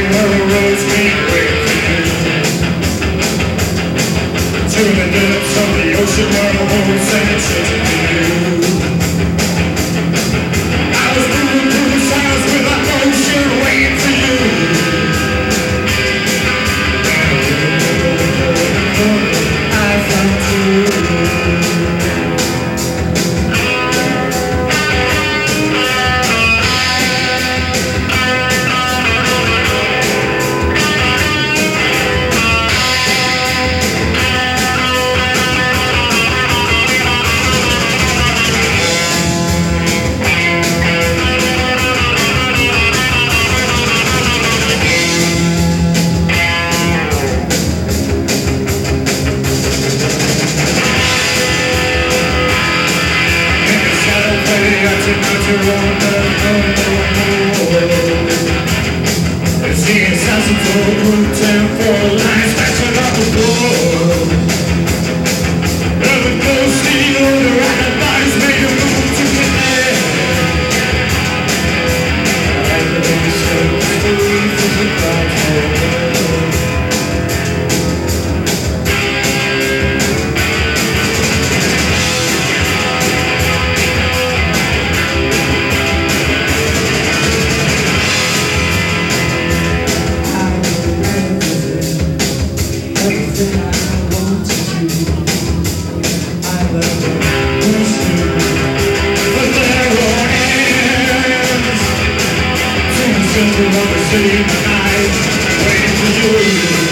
where the roads can't wait for you. To the depths of the ocean where the whole sand searching for you. I was moving through the silence with my ocean waiting for you. I found you. Seeing assassins all grouped in four lines, matching up the floor. Every ghosty on the right bodies made a move to connect. Everything is so belief is a cloud. Everyone was sitting tonight, waiting for you.